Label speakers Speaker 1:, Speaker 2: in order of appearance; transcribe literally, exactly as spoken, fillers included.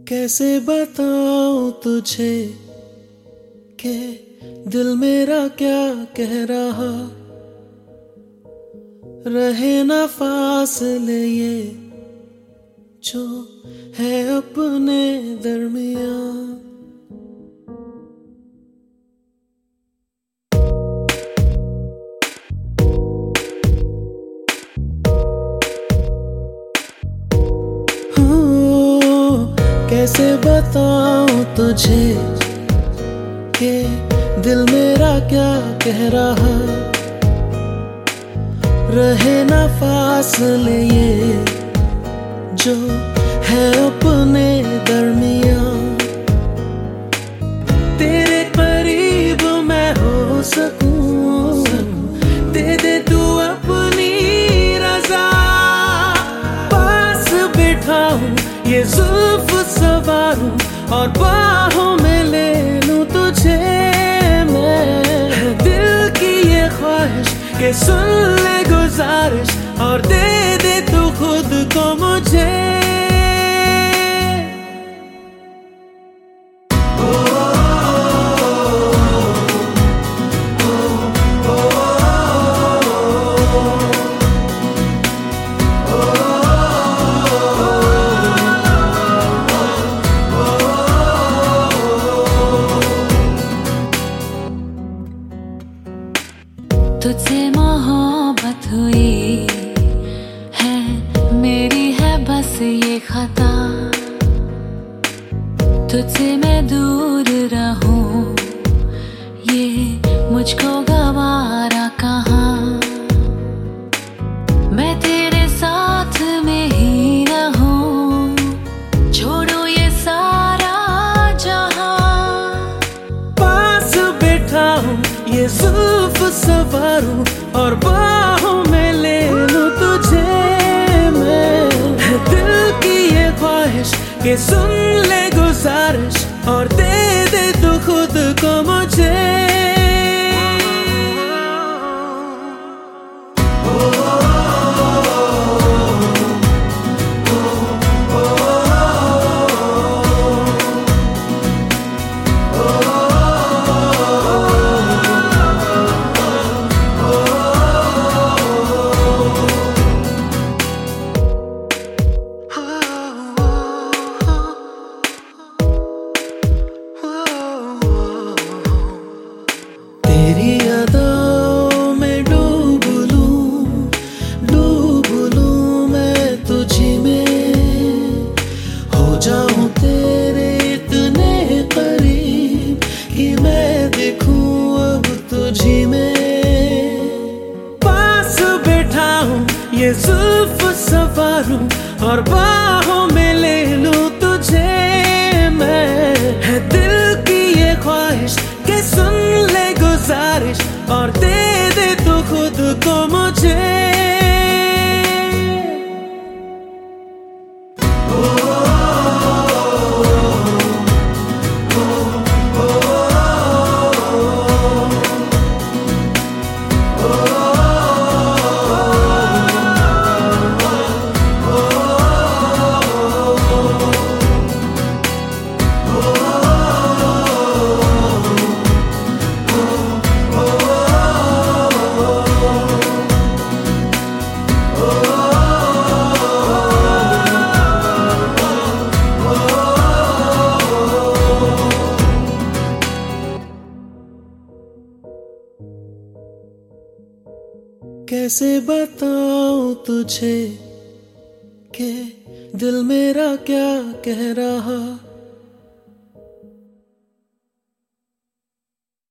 Speaker 1: कैसे बताऊं तुझे कि दिल मेरा क्या कह रहा। रहे ना फासले ये जो है अपने दरमियां। कैसे बताऊं तुझे कि दिल मेरा क्या कह रहा। रहे ना फासले ये जो है अपने दरमियां। तेरे करीब मैं हो सकूं, दे दे तू अपनी रजा। पास बिठाऊं ये जुल्फ सवारूं और बाहों में ले लूं तुझे मैं। दिल की ये ख्वाहिश के सुन ले गुजारिश और दे दे तू खुद को मुझे।
Speaker 2: तुझसे मोहब्बत हुई है, मेरी है बस ये खता। तुझसे मैं दूर रहूं ये मुझको गवारा कहाँ। मैं तेरे साथ में ही रहूं, छोड़ो ये सारा जहां।
Speaker 1: पास बिठाऊं ये जुल्फ सवारूं और बाहों में ले लूं तुझे मैं। दिल की ये ख्वाहिश के सुन ले गुजारिश और दे दे तू खुद को मुझे। तेरी अदाओं में डूब लूं, डूब लूं मैं तुझी में। हो जाऊं तेरे इतने करीब कि मैं दिखूं अब तुझी में। पास बैठाऊं ये जुल्फ सवारूं और बाहों में ले लूं तुझे मैं। है दिल की ये ख्वाहिश के सुन ले गुजारिश और दे दे तू खुद को मुझे। कैसे बताऊं तुझे कि दिल मेरा क्या कह रहा।